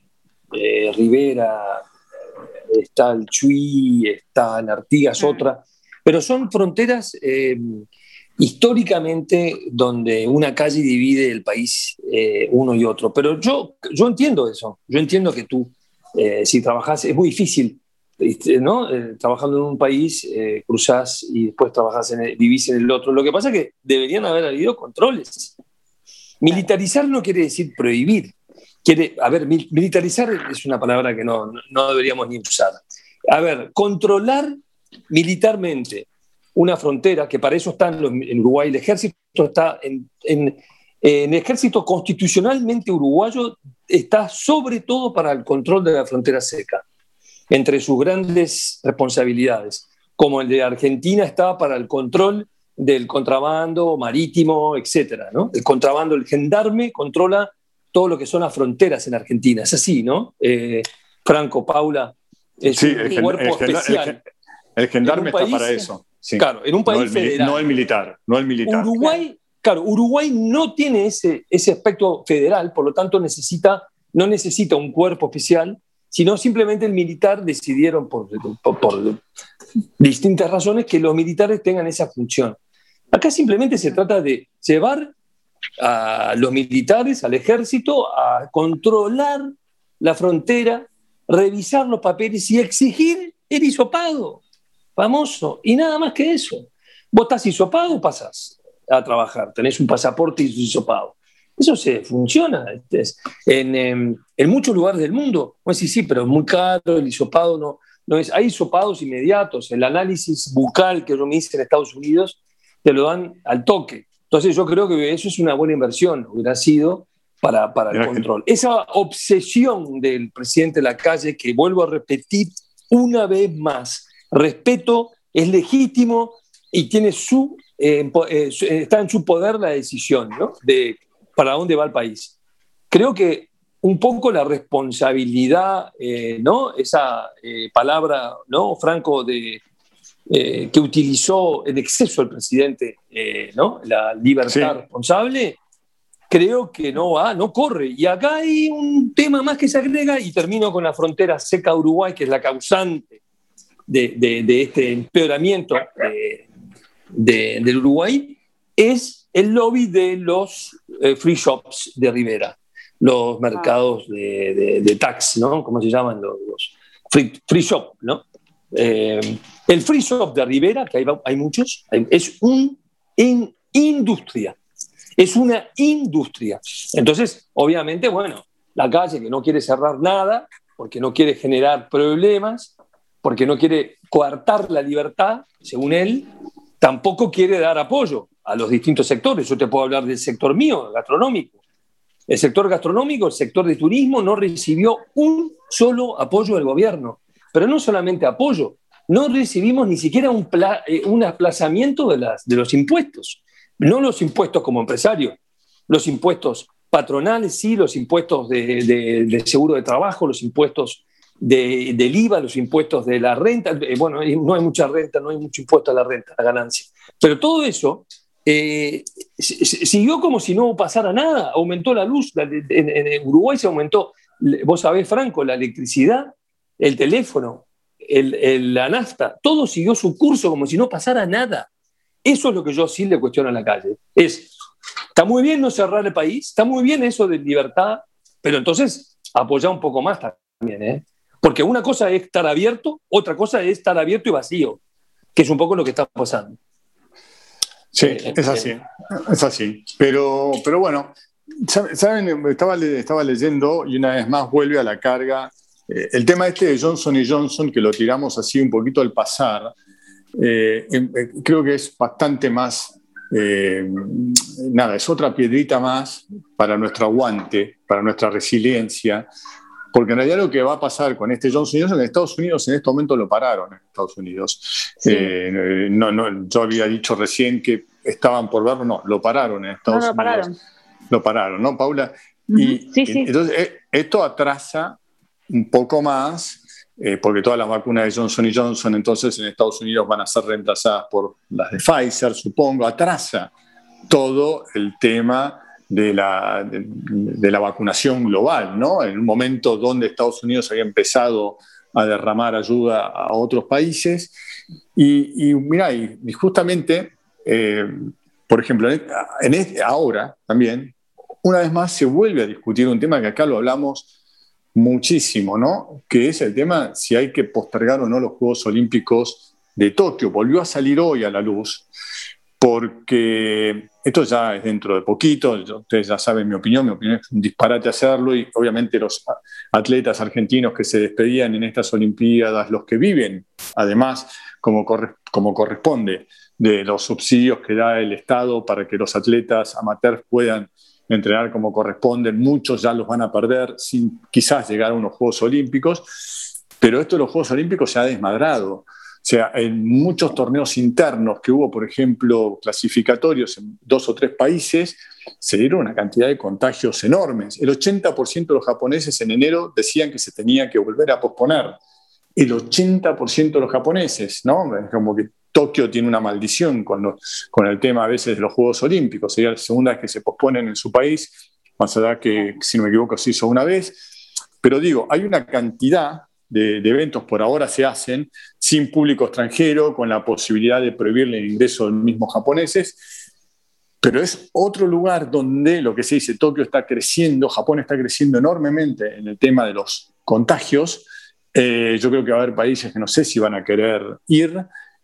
eh, Rivera, está el Chuy, está en Artigas, mm. otra, pero son fronteras eh, históricamente donde una calle divide el país eh, uno y otro. Pero yo, yo entiendo eso, yo entiendo que tú, Eh, si trabajás, es muy difícil, ¿no? Eh, trabajando en un país, eh, cruzás y después trabajás en el, vivís en el otro. Lo que pasa es que deberían haber habido controles. Militarizar no quiere decir prohibir. Quiere, a ver, mil, militarizar es una palabra que no, no, no deberíamos ni usar. A ver, controlar militarmente una frontera, que para eso está en, los, en Uruguay, el ejército está en... en En el ejército constitucionalmente uruguayo está sobre todo para el control de la frontera seca, entre sus grandes responsabilidades, como el de Argentina está para el control del contrabando marítimo, etcétera, ¿no? El contrabando, el gendarme controla todo lo que son las fronteras en Argentina, es así, ¿no? Eh, Franco, Paula, es sí, un el, cuerpo el, especial. El, el gendarme país, está para eso. Sí. Claro, en un país no el, federal. No el militar, no el militar. Uruguay... Claro, Uruguay no tiene ese, ese aspecto federal, por lo tanto necesita, no necesita un cuerpo especial, sino simplemente el militar decidieron por, por, por distintas razones que los militares tengan esa función. Acá simplemente se trata de llevar a los militares, al ejército, a controlar la frontera, revisar los papeles y exigir el hisopado, famoso, y nada más que eso. Vos estás hisopado, pasás a trabajar, tenés un pasaporte y hisopado. Eso se funciona en, en, en muchos lugares del mundo. Pues sí, sí, pero es muy caro, el hisopado no, no es. Hay hisopados inmediatos, el análisis bucal que yo me hice en Estados Unidos te lo dan al toque. Entonces yo creo que eso es una buena inversión, hubiera sido para, para el control. Esa obsesión del presidente Lacalle, que vuelvo a repetir una vez más, respeto, es legítimo y tiene su Eh, eh, está en su poder la decisión, ¿no? De para dónde va el país. Creo que un poco la responsabilidad, eh, ¿no? Esa eh, palabra, ¿no? Franco, de, eh, que utilizó en exceso el presidente, eh, ¿no? La libertad sí. responsable, creo que no va, no corre. Y acá hay un tema más que se agrega, y termino con la frontera seca de Uruguay, que es la causante de, de, de este empeoramiento de, de, del Uruguay, es el lobby de los eh, free shops de Rivera, los mercados de, de, de tax, ¿no? ¿Cómo se llaman? Los, los free, free shop, ¿no? Eh, el free shop de Rivera, que hay, hay muchos, es un in, industria. Es una industria. Entonces, obviamente, bueno, la calle que no quiere cerrar nada, porque no quiere generar problemas, porque no quiere coartar la libertad, según él, tampoco quiere dar apoyo a los distintos sectores. Yo te puedo hablar del sector mío, gastronómico. El sector gastronómico, el sector de turismo, no recibió un solo apoyo del gobierno. Pero no solamente apoyo, no recibimos ni siquiera un, pla- un aplazamiento de, las, de los impuestos. No los impuestos como empresario, los impuestos patronales, sí, los impuestos de, de, de seguro de trabajo, los impuestos de, del I V A, los impuestos de la renta. Bueno, no hay mucha renta, no hay mucho impuesto a la renta, a la ganancia. Pero todo eso eh, siguió como si no pasara nada. Aumentó la luz, en, en Uruguay se aumentó, vos sabés, Franco, la electricidad, el teléfono, el, el, la nafta, todo siguió su curso como si no pasara nada. Eso es lo que yo sí le cuestiono a la calle. Es, está muy bien no cerrar el país, está muy bien eso de libertad, pero entonces apoyar un poco más también, ¿eh? Porque una cosa es estar abierto, otra cosa es estar abierto y vacío, que es un poco lo que está pasando. Sí, es así, es así. Pero, pero bueno, ¿saben? Estaba, estaba leyendo y una vez más vuelve a la carga eh, el tema este de Johnson y Johnson, que lo tiramos así un poquito al pasar. Eh, eh, creo que es bastante más, eh, nada, es otra piedrita más para nuestro aguante, para nuestra resiliencia, porque en realidad lo que va a pasar con este Johnson y Johnson en Estados Unidos en este momento lo pararon en Estados Unidos. Sí. Eh, no, no, yo había dicho recién que estaban por verlo, no, lo pararon en Estados no, lo Unidos. Pararon. Lo pararon, ¿no, Paula? Uh-huh. Y, sí, sí. Entonces, esto atrasa un poco más. Eh, porque todas las vacunas de Johnson y Johnson entonces en Estados Unidos van a ser reemplazadas por las de Pfizer, supongo, atrasa todo el tema de la, de, de la vacunación global, ¿no? En un momento donde Estados Unidos había empezado a derramar ayuda a otros países y, y mirá, y, y justamente, eh, por ejemplo, en, en este, ahora también, una vez más se vuelve a discutir un tema que acá lo hablamos muchísimo, ¿no? Que es el tema si hay que postergar o no los Juegos Olímpicos de Tokio. Volvió a salir hoy a la luz, porque esto ya es dentro de poquito, ustedes ya saben mi opinión, mi opinión es un disparate hacerlo, y obviamente los atletas argentinos que se despedían en estas Olimpiadas, los que viven, además, como, corre, como corresponde, de los subsidios que da el Estado para que los atletas amateurs puedan entrenar como corresponden, muchos ya los van a perder sin quizás llegar a unos Juegos Olímpicos, pero esto de los Juegos Olímpicos se ha desmadrado. O sea, en muchos torneos internos que hubo, por ejemplo, clasificatorios en dos o tres países, se dieron una cantidad de contagios enormes. El ochenta por ciento de los japoneses en enero decían que se tenía que volver a posponer. El ochenta por ciento de los japoneses, ¿no? Es como que Tokio tiene una maldición con, los, con el tema a veces de los Juegos Olímpicos. Sería la segunda vez que se posponen en su país, más allá que, si no me equivoco, se hizo una vez. Pero digo, hay una cantidad de, de eventos por ahora se hacen sin público extranjero, con la posibilidad de prohibirle el ingreso de los mismos japoneses. Pero es otro lugar donde lo que se dice, Tokio está creciendo, Japón está creciendo enormemente en el tema de los contagios. Eh, yo creo que va a haber países que no sé si van a querer ir,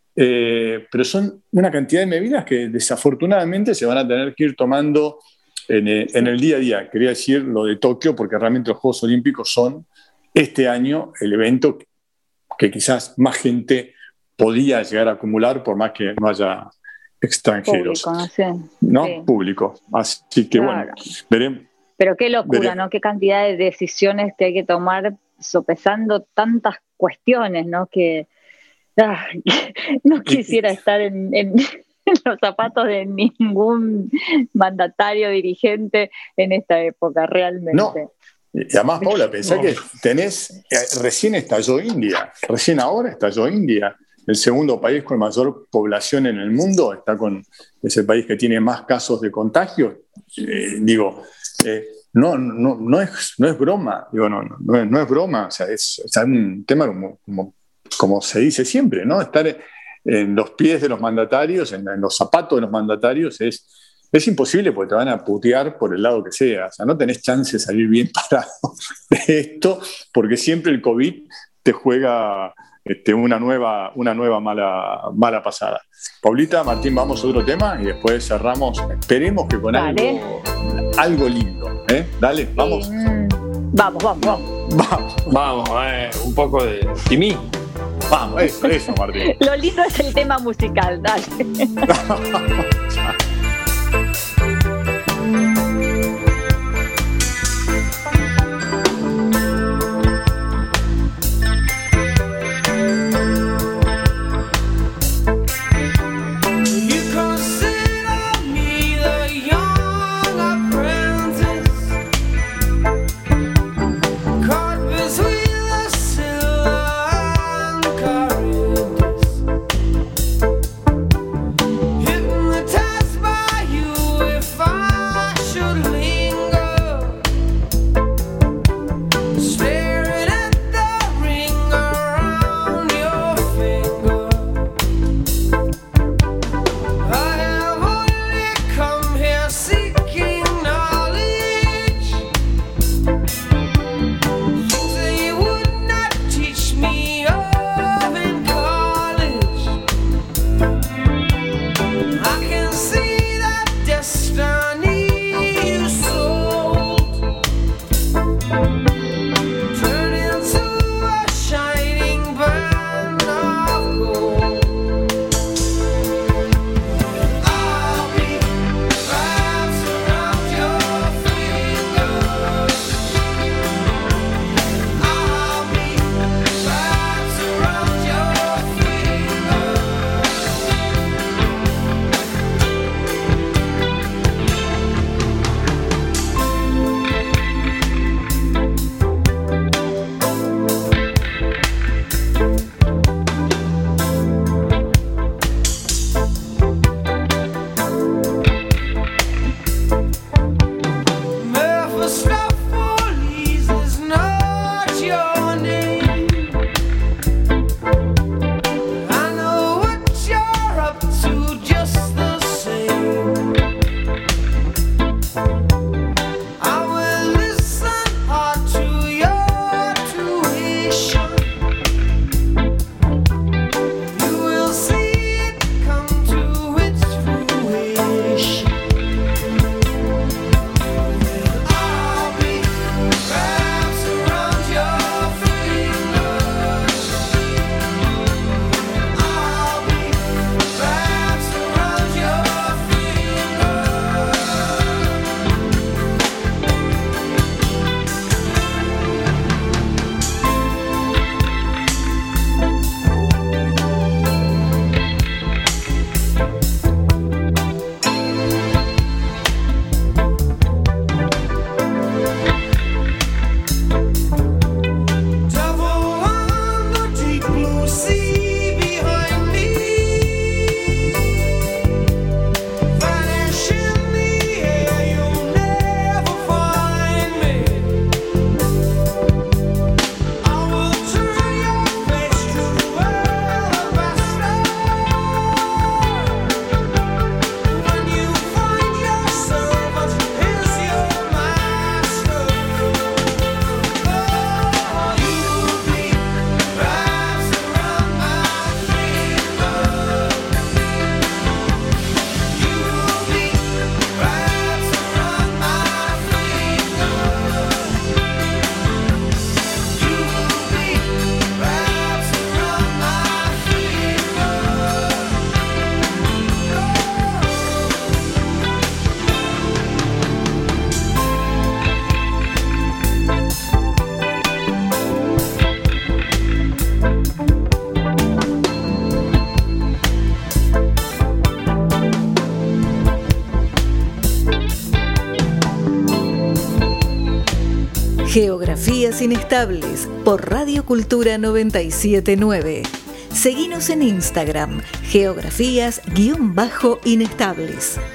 eh, pero son una cantidad de medidas que desafortunadamente se van a tener que ir tomando en, en el día a día. Quería decir lo de Tokio porque realmente los Juegos Olímpicos son este año el evento que quizás más gente podía llegar a acumular por más que no haya extranjeros. Público, no sé. ¿No? Sí. Público. Así que Claro. bueno, veremos. Pero qué locura, Veré. ¿no? Qué cantidad de decisiones que hay que tomar sopesando tantas cuestiones, ¿no? Que ah, no quisiera estar en, en, en los zapatos de ningún mandatario dirigente en esta época, realmente. No. Y además, Paula, pensá que tenés, recién estalló India, recién ahora estalló India, el segundo país con mayor población en el mundo, está con, es el país que tiene más casos de contagio, eh, digo, eh, no, no, no, es, no es broma, digo, no, no, no, es, no es broma, o sea, es, es un tema como, como, como se dice siempre, ¿no? Estar en los pies de los mandatarios, en, en los zapatos de los mandatarios es, es imposible porque te van a putear por el lado que sea, o sea, no tenés chance de salir bien parado de esto porque siempre el COVID te juega este, una nueva, una nueva mala, mala pasada. Paulita, Martín, vamos a otro tema y después cerramos, esperemos que con algo, algo lindo, ¿eh? Dale, vamos. Eh, vamos, vamos, vamos. Vamos, Vamos, eh, un poco de timí. vamos, eso, eso, Martín. Lo lindo es el tema musical, dale. Geografías Inestables por Radio Cultura noventa y siete punto nueve. Seguinos en Instagram, geografías-inestables.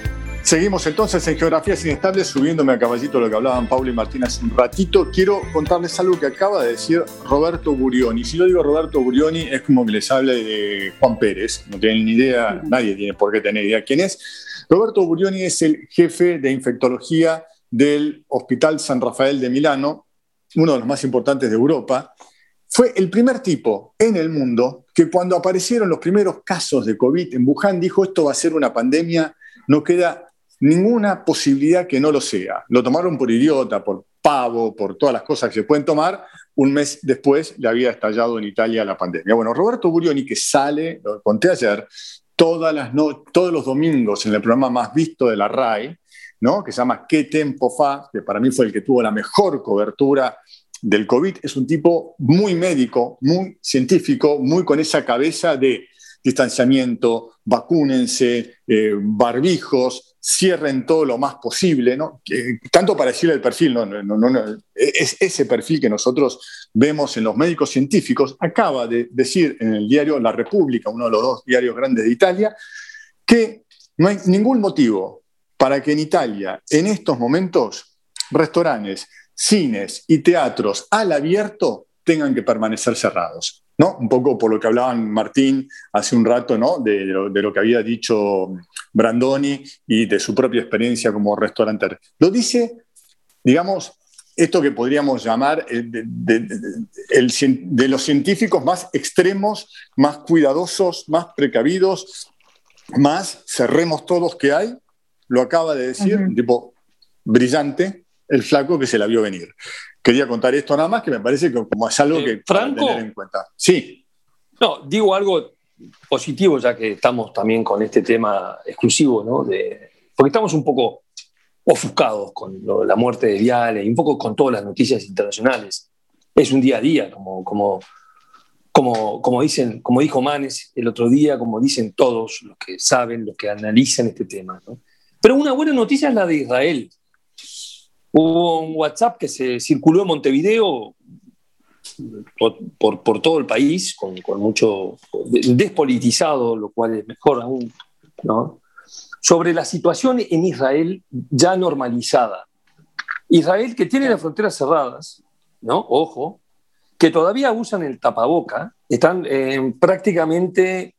Seguimos entonces en Geografías Inestables, subiéndome a caballito lo que hablaban Paulo y Martín hace un ratito. Quiero contarles algo que acaba de decir Roberto Burioni. Si yo digo Roberto Burioni, es como que les hable de Juan Pérez. No tienen ni idea, nadie tiene por qué tener idea quién es. Roberto Burioni es el jefe de infectología del Hospital San Rafael de Milano, uno de los más importantes de Europa. Fue el primer tipo en el mundo que cuando aparecieron los primeros casos de COVID en Wuhan dijo: esto va a ser una pandemia, no queda ninguna posibilidad que no lo sea. Lo tomaron por idiota, por pavo, por todas las cosas que se pueden tomar. Un mes después le había estallado en Italia la pandemia. Bueno, Roberto Burioni, que sale, lo conté ayer, todas las no, todos los domingos en el programa más visto de la RAI, ¿no? Que se llama ¿Qué Tempo Fa?, que para mí fue el que tuvo la mejor cobertura del COVID. Es un tipo muy médico, muy científico, muy con esa cabeza de distanciamiento, vacúnense, eh, barbijos, cierren todo lo más posible, ¿no? Que, tanto para decirle el perfil, no, no, no, no, es ese perfil que nosotros vemos en los médicos científicos. Acaba de decir en el diario La República, uno de los dos diarios grandes de Italia, que no hay ningún motivo para que en Italia, en estos momentos, restaurantes, cines y teatros al abierto tengan que permanecer cerrados, ¿no? Un poco por lo que hablaban Martín hace un rato, ¿no? De, de, lo, de lo que había dicho Brandoni y de su propia experiencia como restaurantero. Lo dice, digamos, esto que podríamos llamar de, de, de, el, de los científicos más extremos, más cuidadosos, más precavidos, más cerremos todos que hay. Lo acaba de decir, uh-huh. Un tipo brillante, el flaco que se la vio venir. Quería contar esto nada más, que me parece que como es algo eh, que Franco, para tener en cuenta. Sí. No, digo algo positivo, ya que estamos también con este tema exclusivo, ¿no? De, porque estamos un poco ofuscados con lo, la muerte de Viale y un poco con todas las noticias internacionales. Es un día a día, como, como, como, como, dicen, como dijo Manes el otro día, como dicen todos los que saben, los que analizan este tema, ¿no? Pero una buena noticia es la de Israel. Hubo un WhatsApp que se circuló en Montevideo por, por, por todo el país, con, con mucho despolitizado, lo cual es mejor aún, ¿no? Sobre la situación en Israel ya normalizada. Israel, que tiene las fronteras cerradas, ¿no? Ojo, que todavía usan el tapaboca, están eh, prácticamente...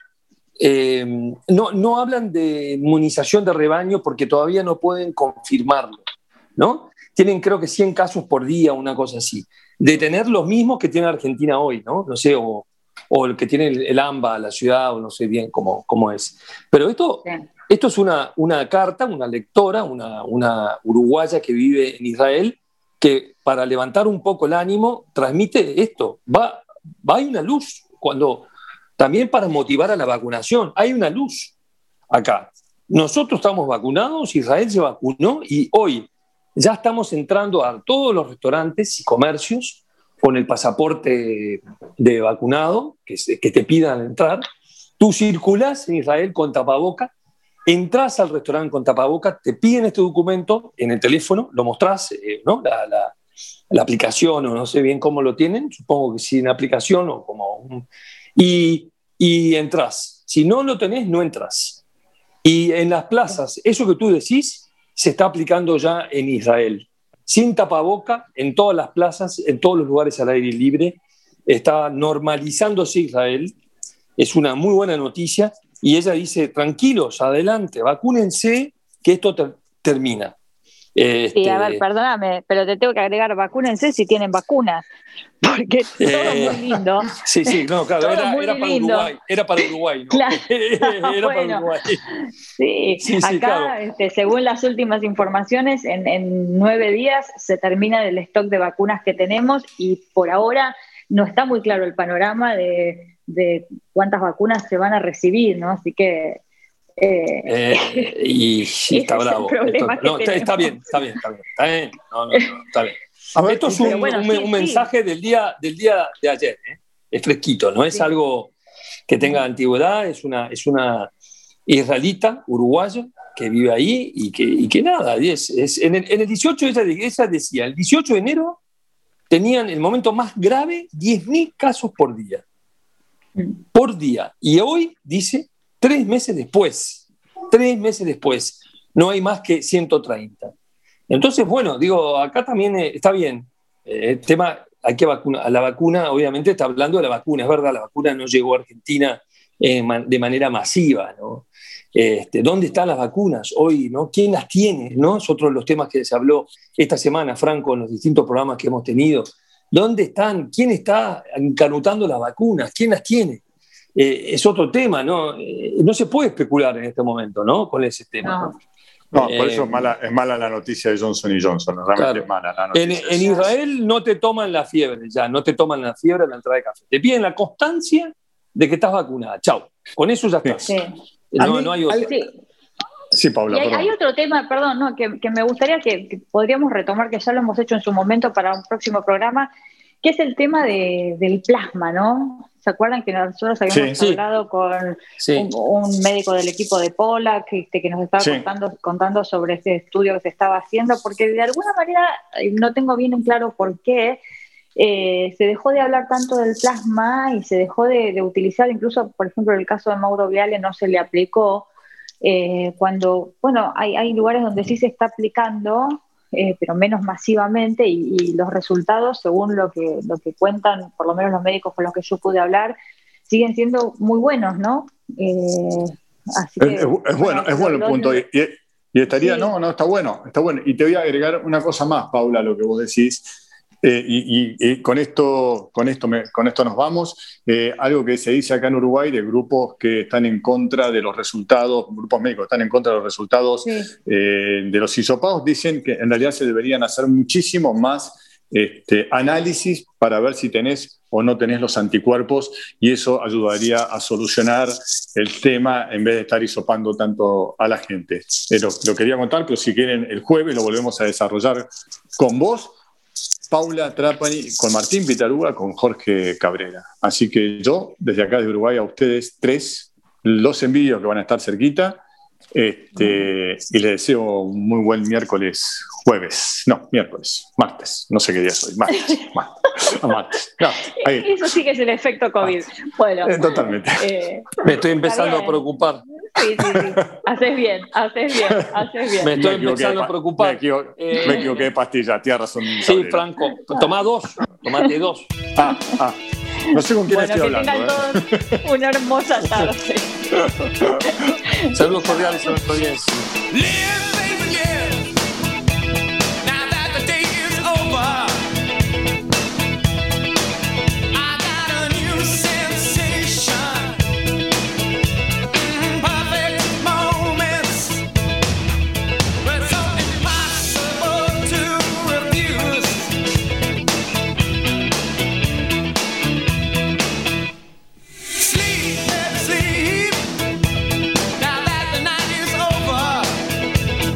Eh, no, no hablan de inmunización de rebaño porque todavía no pueden confirmarlo, ¿no? Tienen creo que cien casos por día, una cosa así. De tener los mismos que tiene Argentina hoy, ¿no? No sé, o, o el que tiene el, el AMBA, la ciudad, o no sé bien cómo, cómo es. Pero esto, esto es una, una carta, una lectora, una, una uruguaya que vive en Israel, que para levantar un poco el ánimo transmite esto. Va, va hay una luz, cuando, también para motivar a la vacunación. Hay una luz acá. Nosotros estamos vacunados, Israel se vacunó y hoy ya estamos entrando a todos los restaurantes y comercios con el pasaporte de vacunado, que, que te pidan entrar. Tú circulas en Israel con tapaboca, entras al restaurante con tapaboca, te piden este documento en el teléfono, lo mostrás, eh, ¿no? la, la, la aplicación, o no sé bien cómo lo tienen, supongo que sí en aplicación o como un, y, y entras. Si no lo tenés, no entras. Y en las plazas, eso que tú decís, se está aplicando ya en Israel. Sin tapaboca, en todas las plazas, en todos los lugares al aire libre, está normalizándose Israel. Es una muy buena noticia. Y ella dice, tranquilos, adelante, vacúnense, que esto ter- termina. Este... Sí, a ver, perdóname, pero te tengo que agregar, vacúnense si tienen vacunas, porque todo eh, es muy lindo. Sí, sí, no, claro, era, era para Uruguay, era para Uruguay, ¿no? Claro. Era bueno, para Uruguay. Sí, sí, acá, sí, claro. este, según las últimas informaciones, en, en nueve días se termina el stock de vacunas que tenemos y por ahora no está muy claro el panorama de, de cuántas vacunas se van a recibir, ¿no? Así que... Eh, eh, y sí, está bravo. Esto, no, está, está bien, está bien, está bien. Está bien. No, no, no, está bien. A ver, esto es un, bueno, un, sí, un sí. mensaje del día, del día de ayer, ¿eh? Es fresquito, no es sí. algo que tenga antigüedad, es una, es una israelita, uruguaya, que vive ahí y que, y que nada, es, es, en, el, en el dieciocho, ella, ella decía, el dieciocho de enero tenían el momento más grave, diez mil casos por día. Por día. Y hoy, dice, Tres meses después, tres meses después, no hay más que ciento treinta. Entonces, bueno, digo, acá también eh, está bien. Eh, el tema, hay que vacunar. La vacuna, obviamente, está hablando de la vacuna, es verdad, la vacuna no llegó a Argentina eh, man, de manera masiva, ¿no? Este, ¿Dónde están las vacunas hoy, ¿no? ¿Quién las tiene, ¿no? Es otro de los temas que se habló esta semana, Franco, en los distintos programas que hemos tenido. ¿Dónde están? ¿Quién está encanutando las vacunas? ¿Quién las tiene? Eh, es otro tema, ¿no? Eh, no se puede especular en este momento, ¿no? Con ese tema. No. No, por Eh, eso es mala, es mala la noticia de Johnson y Johnson, realmente claro. es mala la En, noticia. en Israel no te toman la fiebre ya, no te toman la fiebre a la entrada de café. Te piden la constancia de que estás vacunada. Chau. Con eso ya estás. Sí. No, mí- no hay otra. Sí. Sí, Paula, Y hay, perdón. hay otro tema, perdón, no, que, que me gustaría que, que podríamos retomar, que ya lo hemos hecho en su momento para un próximo programa, que es el tema de, del plasma, ¿no? ¿Se acuerdan que nosotros habíamos Sí, sí. hablado con Sí. un, un médico del equipo de Pola que, que nos estaba Sí. contando, contando sobre este estudio que se estaba haciendo? Porque de alguna manera, eh, no tengo bien en claro por qué, eh, se dejó de hablar tanto del plasma y se dejó de, de utilizar, incluso, por ejemplo, en el caso de Mauro Viale no se le aplicó, eh, cuando, bueno, hay, hay lugares donde sí se está aplicando, eh, pero menos masivamente, y, y los resultados, según lo que, lo que cuentan, por lo menos los médicos con los que yo pude hablar, siguen siendo muy buenos, ¿no? Eh, así que, Es, es- es bueno, es bueno el lo- punto. Y, y- y estaría, Sí. no, no, está bueno, está bueno. Y te voy a agregar una cosa más, Paula, a lo que vos decís. Eh, y, y- y con esto, con esto, me- con esto nos vamos. Eh, algo que se dice acá en Uruguay de grupos que están en contra de los resultados, grupos médicos que están en contra de los resultados Sí. eh, de los hisopados, dicen que en realidad se deberían hacer muchísimo más este, análisis para ver si tenés o no tenés los anticuerpos, y eso ayudaría a solucionar el tema en vez de estar hisopando tanto a la gente. Eh, lo, lo quería contar, pero si quieren el jueves lo volvemos a desarrollar con vos, Paula Trapani, con Martín Pitaluga, con Jorge Cabrera. Así que yo, desde acá de Uruguay, a ustedes tres, los envíos que van a estar cerquita, este, y les deseo un muy buen miércoles, jueves, no, miércoles, martes, no sé qué día es hoy, martes, martes, martes. No, ahí. Eso sí que es el efecto COVID. Bueno, Eh, totalmente. eh, Me estoy empezando bien. a preocupar. sí, sí, sí. Haces bien, haces bien, haces bien. Me estoy Me equivoqué empezando de a pa- preocupar. Me equivoqué, Eh, me equivoqué de pastilla, tienes razón. Sí, Gabriela. Franco. Tomá dos. Tomate dos. Ah, ah. No sé con quién Bueno, estoy que hablando. tengan ¿eh? todos una hermosa tarde. Saludos cordiales a nuestra audiencia. Live, baby, live. Now that the day is over, I got a new sensation. Mm, perfect moments, but so impossible to refuse. Sleep, baby, sleep. Now that the night is over,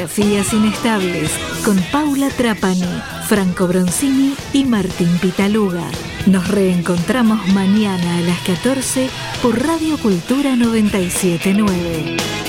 Geografías Inestables con Paula Trapani, Franco Bronzini y Martín Pitaluga. Nos reencontramos mañana a las catorce por Radio Cultura noventa y siete punto nueve.